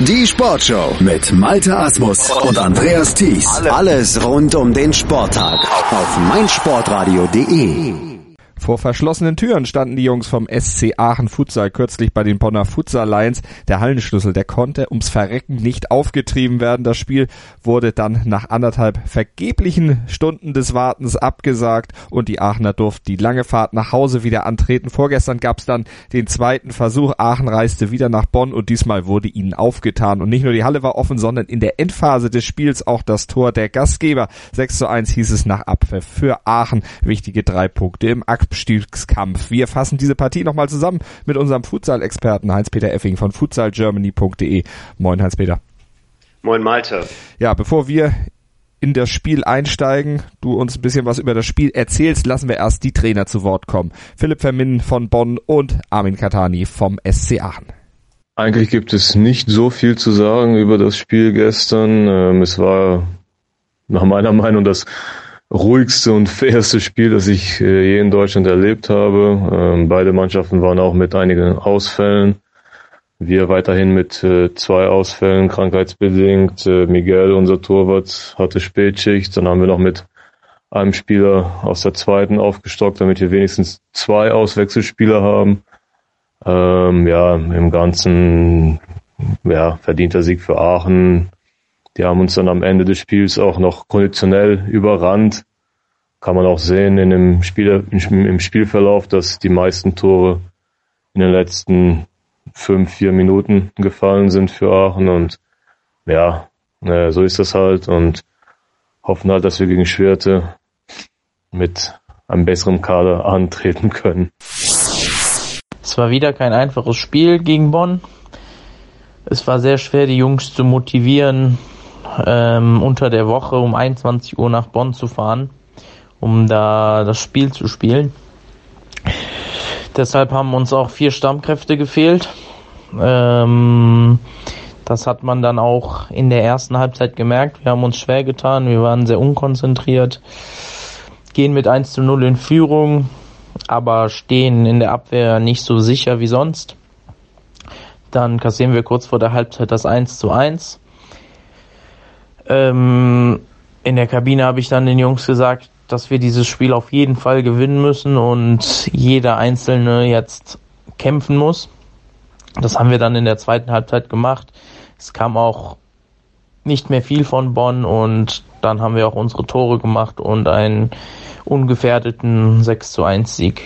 Die Sportshow mit Malte Asmus und Andreas Thies. Alles rund um den Sporttag auf meinsportradio.de. Vor verschlossenen Türen standen die Jungs vom SC Aachen Futsal kürzlich bei den Bonner Futsal Lions. Der Hallenschlüssel, der konnte ums Verrecken nicht aufgetrieben werden. Das Spiel wurde dann nach 1,5 vergeblichen Stunden des Wartens abgesagt und die Aachener durften die lange Fahrt nach Hause wieder antreten. Vorgestern gab es dann den zweiten Versuch. Aachen reiste wieder nach Bonn und diesmal wurde ihnen aufgetan. Und nicht nur die Halle war offen, sondern in der Endphase des Spiels auch das Tor der Gastgeber. 6:1 hieß es nach Abpfiff für Aachen. Wichtige 3 Punkte im Abstiegskampf. Wir fassen diese Partie nochmal zusammen mit unserem Futsal-Experten Heinz-Peter Effing von futsalgermany.de. Moin Heinz-Peter. Moin Malte. Ja, bevor wir in das Spiel einsteigen, du uns ein bisschen was über das Spiel erzählst, lassen wir erst die Trainer zu Wort kommen. Philipp Vermin von Bonn und Armin Katani vom SC Aachen. Eigentlich gibt es nicht so viel zu sagen über das Spiel gestern. Es war nach meiner Meinung das ruhigste und fairste Spiel, das ich je in Deutschland erlebt habe. Beide Mannschaften waren auch mit einigen Ausfällen. Wir weiterhin mit 2 Ausfällen, krankheitsbedingt. Miguel, unser Torwart, hatte Spätschicht. Dann haben wir noch mit einem Spieler aus der zweiten aufgestockt, damit wir wenigstens 2 Auswechselspieler haben. Im Ganzen verdienter Sieg für Aachen. Die haben uns dann am Ende des Spiels auch noch konditionell überrannt. Kann man auch sehen im Spielverlauf, dass die meisten Tore in den letzten 5-4 Minuten gefallen sind für Aachen. Und so ist das halt. Und hoffen halt, dass wir gegen Schwerte mit einem besseren Kader antreten können. Es war wieder kein einfaches Spiel gegen Bonn. Es war sehr schwer, die Jungs zu motivieren, unter der Woche um 21 Uhr nach Bonn zu fahren, um da das Spiel zu spielen. Deshalb haben uns auch 4 Stammkräfte gefehlt. Das hat man dann auch in der ersten Halbzeit gemerkt. Wir haben uns schwer getan, wir waren sehr unkonzentriert, gehen mit 1:0 in Führung, aber stehen in der Abwehr nicht so sicher wie sonst. Dann kassieren wir kurz vor der Halbzeit das 1:1. In der Kabine habe ich dann den Jungs gesagt, dass wir dieses Spiel auf jeden Fall gewinnen müssen und jeder Einzelne jetzt kämpfen muss. Das haben wir dann in der zweiten Halbzeit gemacht. Es kam auch nicht mehr viel von Bonn und dann haben wir auch unsere Tore gemacht und einen ungefährdeten 6:1 Sieg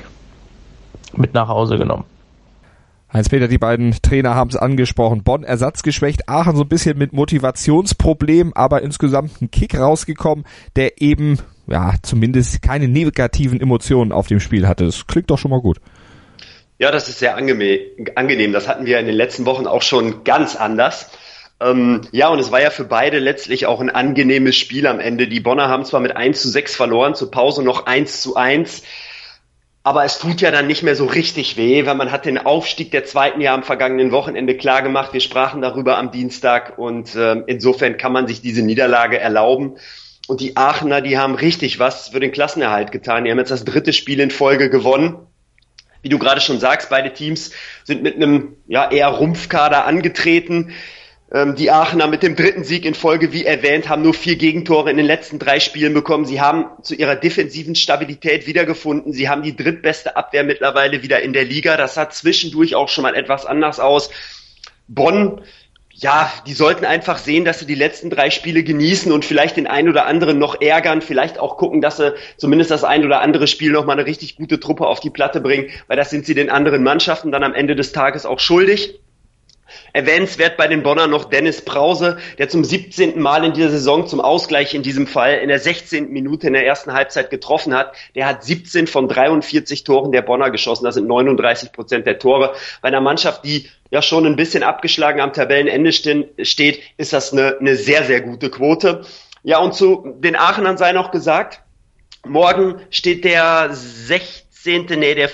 mit nach Hause genommen. Heinz-Peter, die beiden Trainer haben es angesprochen. Bonn ersatzgeschwächt, Aachen so ein bisschen mit Motivationsproblemen, aber insgesamt ein Kick rausgekommen, der eben zumindest keine negativen Emotionen auf dem Spiel hatte. Das klingt doch schon mal gut. Ja, das ist sehr angenehm. Das hatten wir in den letzten Wochen auch schon ganz anders. Und es war ja für beide letztlich auch ein angenehmes Spiel am Ende. Die Bonner haben zwar mit 1:6 verloren, zur Pause noch 1:1. Aber es tut ja dann nicht mehr so richtig weh, weil man hat den Aufstieg der zweiten Jahr am vergangenen Wochenende klar gemacht. Wir sprachen darüber am Dienstag und insofern kann man sich diese Niederlage erlauben. Und die Aachener, die haben richtig was für den Klassenerhalt getan. Die haben jetzt das 3. Spiel in Folge gewonnen. Wie du gerade schon sagst, beide Teams sind mit einem eher Rumpfkader angetreten. Die Aachener mit dem 3. Sieg in Folge, wie erwähnt, haben nur 4 Gegentore in den letzten 3 Spielen bekommen. Sie haben zu ihrer defensiven Stabilität wiedergefunden. Sie haben die drittbeste Abwehr mittlerweile wieder in der Liga. Das sah zwischendurch auch schon mal etwas anders aus. Bonn, die sollten einfach sehen, dass sie die letzten 3 Spiele genießen und vielleicht den einen oder anderen noch ärgern. Vielleicht auch gucken, dass sie zumindest das ein oder andere Spiel noch mal eine richtig gute Truppe auf die Platte bringen, weil das sind sie den anderen Mannschaften dann am Ende des Tages auch schuldig. Erwähnenswert bei den Bonner noch Dennis Brause, der zum 17. Mal in dieser Saison zum Ausgleich in diesem Fall in der 16. Minute in der ersten Halbzeit getroffen hat. Der hat 17 von 43 Toren der Bonner geschossen. Das sind 39% der Tore. Bei einer Mannschaft, die schon ein bisschen abgeschlagen am Tabellenende steht, ist das eine sehr, sehr gute Quote. Ja, und zu den Aachenern sei noch gesagt, morgen steht der 16.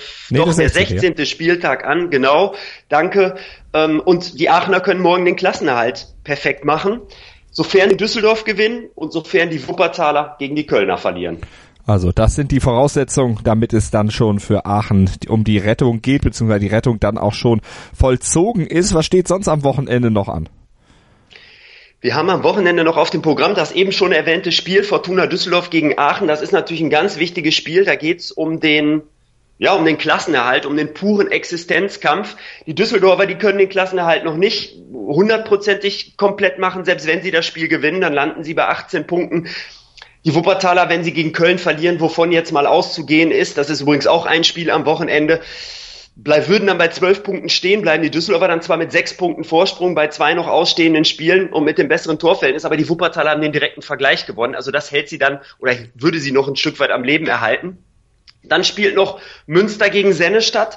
Spieltag an, genau, danke. Und die Aachener können morgen den Klassenerhalt perfekt machen, sofern die Düsseldorf gewinnen und sofern die Wuppertaler gegen die Kölner verlieren. Also das sind die Voraussetzungen, damit es dann schon für Aachen um die Rettung geht, beziehungsweise die Rettung dann auch schon vollzogen ist. Was steht sonst am Wochenende noch an? Wir haben am Wochenende noch auf dem Programm das eben schon erwähnte Spiel Fortuna Düsseldorf gegen Aachen. Das ist natürlich ein ganz wichtiges Spiel. Da geht's um den Klassenerhalt, um den puren Existenzkampf. Die Düsseldorfer, die können den Klassenerhalt noch nicht 100%ig komplett machen. Selbst wenn sie das Spiel gewinnen, dann landen sie bei 18 Punkten. Die Wuppertaler, wenn sie gegen Köln verlieren, wovon jetzt mal auszugehen ist, das ist übrigens auch ein Spiel am Wochenende, würden dann bei 12 Punkten stehen, bleiben die Düsseldorfer dann zwar mit 6 Punkten Vorsprung bei 2 noch ausstehenden Spielen und mit dem besseren Torverhältnis, aber die Wuppertaler haben den direkten Vergleich gewonnen. Also das hält sie dann, oder würde sie noch ein Stück weit am Leben erhalten. Dann spielt noch Münster gegen Sennestadt.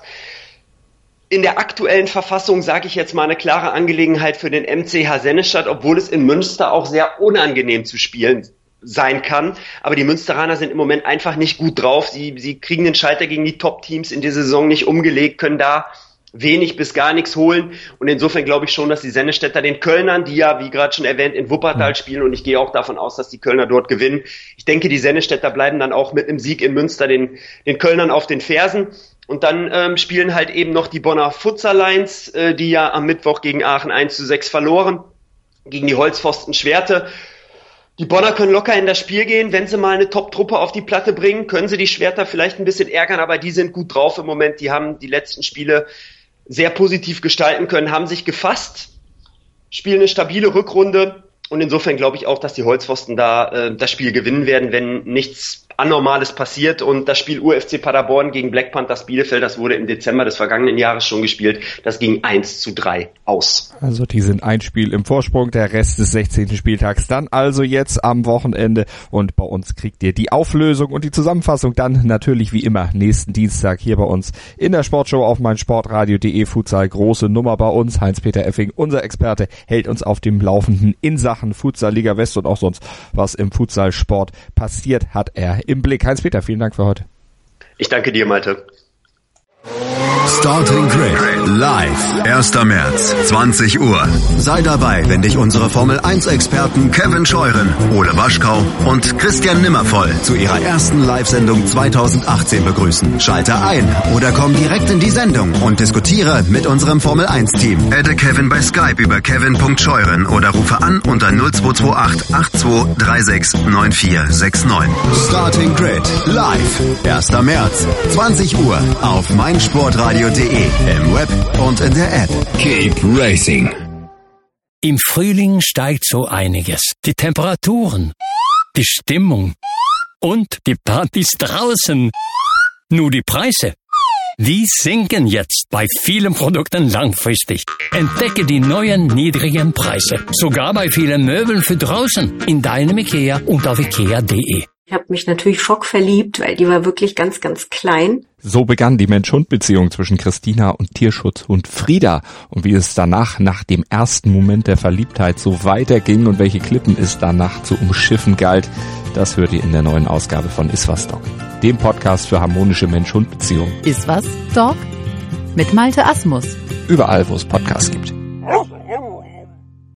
In der aktuellen Verfassung, sage ich jetzt mal, eine klare Angelegenheit für den MCH Sennestadt, obwohl es in Münster auch sehr unangenehm zu spielen sein kann. Aber die Münsteraner sind im Moment einfach nicht gut drauf. Sie kriegen den Schalter gegen die Top-Teams in dieser Saison nicht umgelegt, können da wenig bis gar nichts holen. Und insofern glaube ich schon, dass die Sennestädter den Kölnern, die ja, wie gerade schon erwähnt, in Wuppertal spielen, und ich gehe auch davon aus, dass die Kölner dort gewinnen. Ich denke, die Sennestädter bleiben dann auch mit einem Sieg in Münster den Kölnern auf den Fersen. Und dann spielen halt eben noch die Bonner Futsal Lions, die ja am Mittwoch gegen Aachen 1:6 verloren, gegen die Holzpfosten Schwerte. Die Bonner können locker in das Spiel gehen. Wenn sie mal eine Top-Truppe auf die Platte bringen, können sie die Schwerter vielleicht ein bisschen ärgern, aber die sind gut drauf im Moment. Die haben die letzten Spiele sehr positiv gestalten können, haben sich gefasst, spielen eine stabile Rückrunde, und insofern glaube ich auch, dass die Holzpfosten da das Spiel gewinnen werden, wenn nichts Anormales passiert. Und das Spiel UFC Paderborn gegen Black Panthers Bielefeld, das wurde im Dezember des vergangenen Jahres schon gespielt. Das ging 1:3 aus. Also die sind ein Spiel im Vorsprung, der Rest des 16. Spieltags dann also jetzt am Wochenende. Und bei uns kriegt ihr die Auflösung und die Zusammenfassung dann natürlich wie immer nächsten Dienstag hier bei uns in der Sportshow auf meinsportradio.de. Futsal, große Nummer bei uns. Heinz-Peter Effing, unser Experte, hält uns auf dem Laufenden in Sachen Futsal, Liga West und auch sonst, was im Futsalsport passiert, hat er im Blick. Heinz-Peter, vielen Dank für heute. Ich danke dir, Malte. Starting Grid live, 1. März, 20 Uhr. Sei dabei, wenn dich unsere Formel-1-Experten Kevin Scheuren, Ole Waschkau und Christian Nimmervoll zu ihrer ersten Live-Sendung 2018 begrüßen. Schalte ein oder komm direkt in die Sendung und diskutiere mit unserem Formel-1-Team. Adde Kevin bei Skype über kevin.scheuren oder rufe an unter 0228 8236 9469. Starting Grid live, 1. März, 20 Uhr auf meinsportradio.de, im Web und in der App. Keep racing. Im Frühling steigt so einiges. Die Temperaturen, die Stimmung und die Partys draußen. Nur die Preise, die sinken jetzt bei vielen Produkten langfristig. Entdecke die neuen niedrigen Preise. Sogar bei vielen Möbeln für draußen. In deinem IKEA und auf ikea.de. Ich habe mich natürlich schockverliebt, weil die war wirklich ganz, ganz klein. So begann die Mensch-Hund-Beziehung zwischen Christina und Tierschutzhund Frieda. Und wie es danach, nach dem ersten Moment der Verliebtheit, so weiterging und welche Klippen es danach zu umschiffen galt, das hört ihr in der neuen Ausgabe von Iswas Dog, dem Podcast für harmonische Mensch-Hund-Beziehungen. Iswas Dog mit Malte Asmus. Überall, wo es Podcasts gibt.